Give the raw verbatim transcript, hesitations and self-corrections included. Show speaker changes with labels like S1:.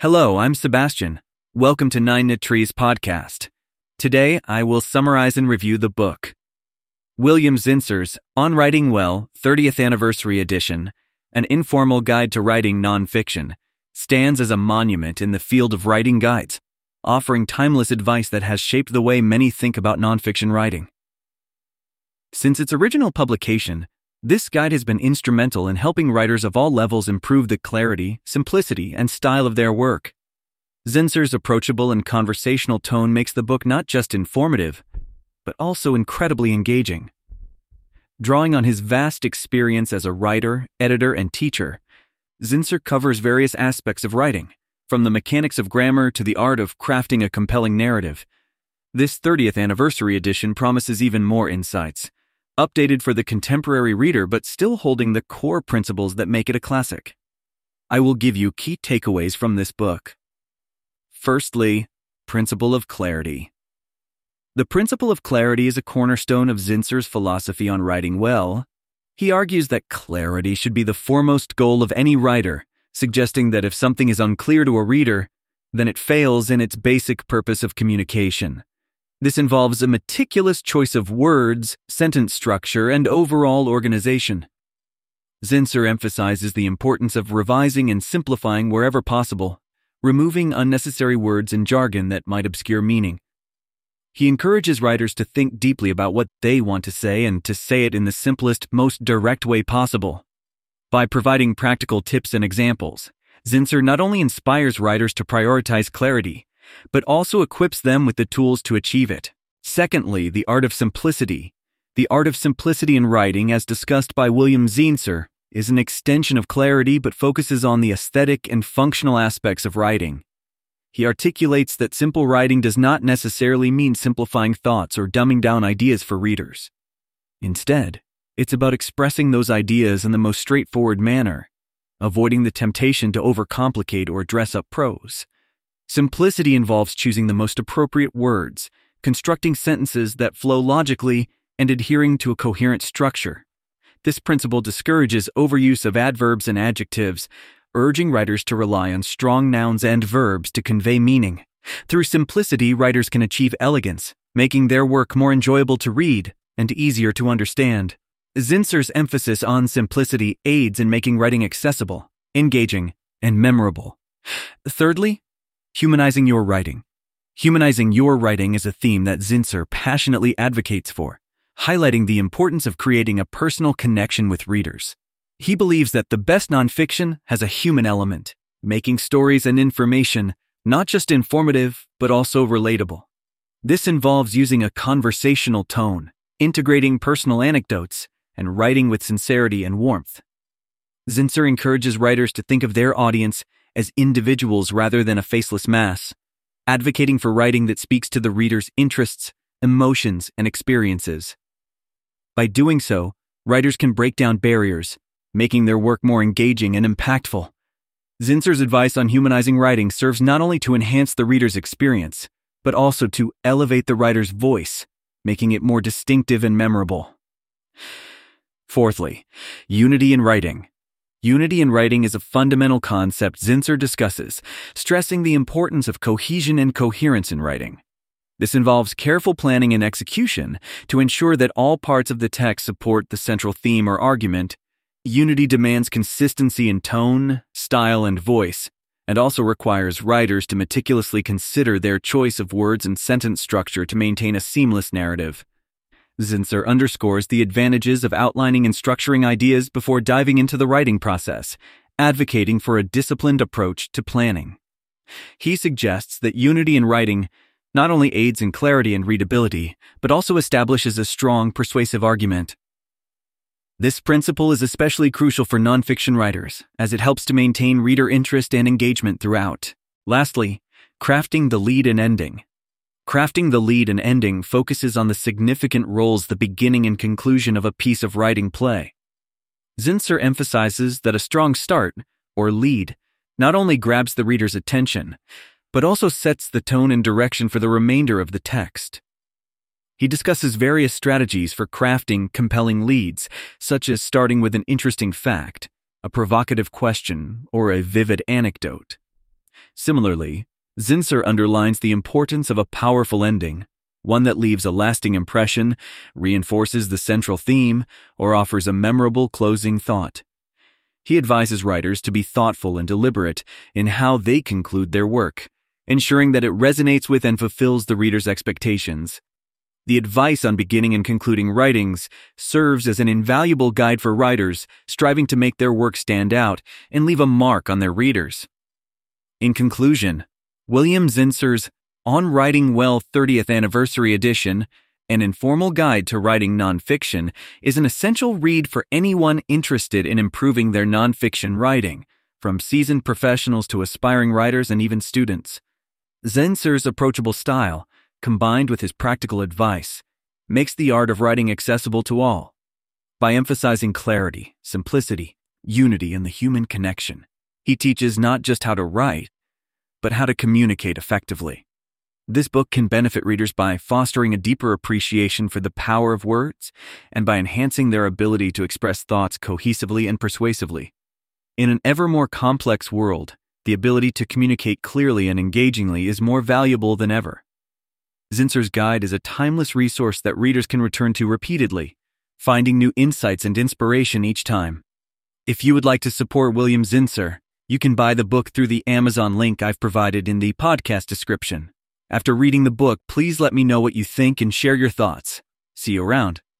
S1: Hello, I'm Sebastian. Welcome to Nine Knit Trees podcast. Today, I will summarize and review the book. William Zinsser's On Writing Well, thirtieth Anniversary Edition, an informal guide to writing nonfiction, stands as a monument in the field of writing guides, offering timeless advice that has shaped the way many think about nonfiction writing. Since its original publication, this guide has been instrumental in helping writers of all levels improve the clarity, simplicity, and style of their work. Zinsser's approachable and conversational tone makes the book not just informative, but also incredibly engaging. Drawing on his vast experience as a writer, editor, and teacher, Zinsser covers various aspects of writing, from the mechanics of grammar to the art of crafting a compelling narrative. This thirtieth Anniversary Edition promises even more insights, updated for the contemporary reader but still holding the core principles that make it a classic. I will give you key takeaways from this book. Firstly, Principle of Clarity. The principle of clarity is a cornerstone of Zinsser's philosophy on writing well. He argues that clarity should be the foremost goal of any writer, suggesting that if something is unclear to a reader, then it fails in its basic purpose of communication. This involves a meticulous choice of words, sentence structure, and overall organization. Zinsser emphasizes the importance of revising and simplifying wherever possible, removing unnecessary words and jargon that might obscure meaning. He encourages writers to think deeply about what they want to say and to say it in the simplest, most direct way possible. By providing practical tips and examples, Zinsser not only inspires writers to prioritize clarity, but also equips them with the tools to achieve it. Secondly, the art of simplicity. The art of simplicity in writing, as discussed by William Zinsser, is an extension of clarity but focuses on the aesthetic and functional aspects of writing. He articulates that simple writing does not necessarily mean simplifying thoughts or dumbing down ideas for readers. Instead, it's about expressing those ideas in the most straightforward manner, avoiding the temptation to overcomplicate or dress up prose. Simplicity involves choosing the most appropriate words, constructing sentences that flow logically, and adhering to a coherent structure. This principle discourages overuse of adverbs and adjectives, urging writers to rely on strong nouns and verbs to convey meaning. Through simplicity, writers can achieve elegance, making their work more enjoyable to read and easier to understand. Zinsser's emphasis on simplicity aids in making writing accessible, engaging, and memorable. Thirdly, humanizing your writing. Humanizing your writing is a theme that Zinsser passionately advocates for, highlighting the importance of creating a personal connection with readers. He believes that the best nonfiction has a human element, making stories and information not just informative, but also relatable. This involves using a conversational tone, integrating personal anecdotes, and writing with sincerity and warmth. Zinsser encourages writers to think of their audience as individuals rather than a faceless mass, advocating for writing that speaks to the reader's interests, emotions, and experiences. By doing so, writers can break down barriers, making their work more engaging and impactful. Zinsser's advice on humanizing writing serves not only to enhance the reader's experience, but also to elevate the writer's voice, making it more distinctive and memorable. Fourthly, unity in writing. Unity in writing is a fundamental concept Zinsser discusses, stressing the importance of cohesion and coherence in writing. This involves careful planning and execution to ensure that all parts of the text support the central theme or argument. Unity demands consistency in tone, style, and voice, and also requires writers to meticulously consider their choice of words and sentence structure to maintain a seamless narrative. Zinsser underscores the advantages of outlining and structuring ideas before diving into the writing process, advocating for a disciplined approach to planning. He suggests that unity in writing not only aids in clarity and readability, but also establishes a strong, persuasive argument. This principle is especially crucial for nonfiction writers, as it helps to maintain reader interest and engagement throughout. Lastly, crafting the lead and ending. Crafting the lead and ending focuses on the significant roles the beginning and conclusion of a piece of writing play. Zinsser emphasizes that a strong start, or lead, not only grabs the reader's attention, but also sets the tone and direction for the remainder of the text. He discusses various strategies for crafting compelling leads, such as starting with an interesting fact, a provocative question, or a vivid anecdote. Similarly, Zinsser underlines the importance of a powerful ending, one that leaves a lasting impression, reinforces the central theme, or offers a memorable closing thought. He advises writers to be thoughtful and deliberate in how they conclude their work, ensuring that it resonates with and fulfills the reader's expectations. The advice on beginning and concluding writings serves as an invaluable guide for writers striving to make their work stand out and leave a mark on their readers. In conclusion, William Zinsser's On Writing Well thirtieth Anniversary Edition, An Informal Guide to Writing Nonfiction, is an essential read for anyone interested in improving their nonfiction writing, from seasoned professionals to aspiring writers and even students. Zinsser's approachable style, combined with his practical advice, makes the art of writing accessible to all. By emphasizing clarity, simplicity, unity, and the human connection, he teaches not just how to write, but how to communicate effectively. This book can benefit readers by fostering a deeper appreciation for the power of words and by enhancing their ability to express thoughts cohesively and persuasively. In an ever more complex world, the ability to communicate clearly and engagingly is more valuable than ever. Zinsser's guide is a timeless resource that readers can return to repeatedly, finding new insights and inspiration each time. If you would like to support William Zinsser, you can buy the book through the Amazon link I've provided in the podcast description. After reading the book, please let me know what you think and share your thoughts. See you around.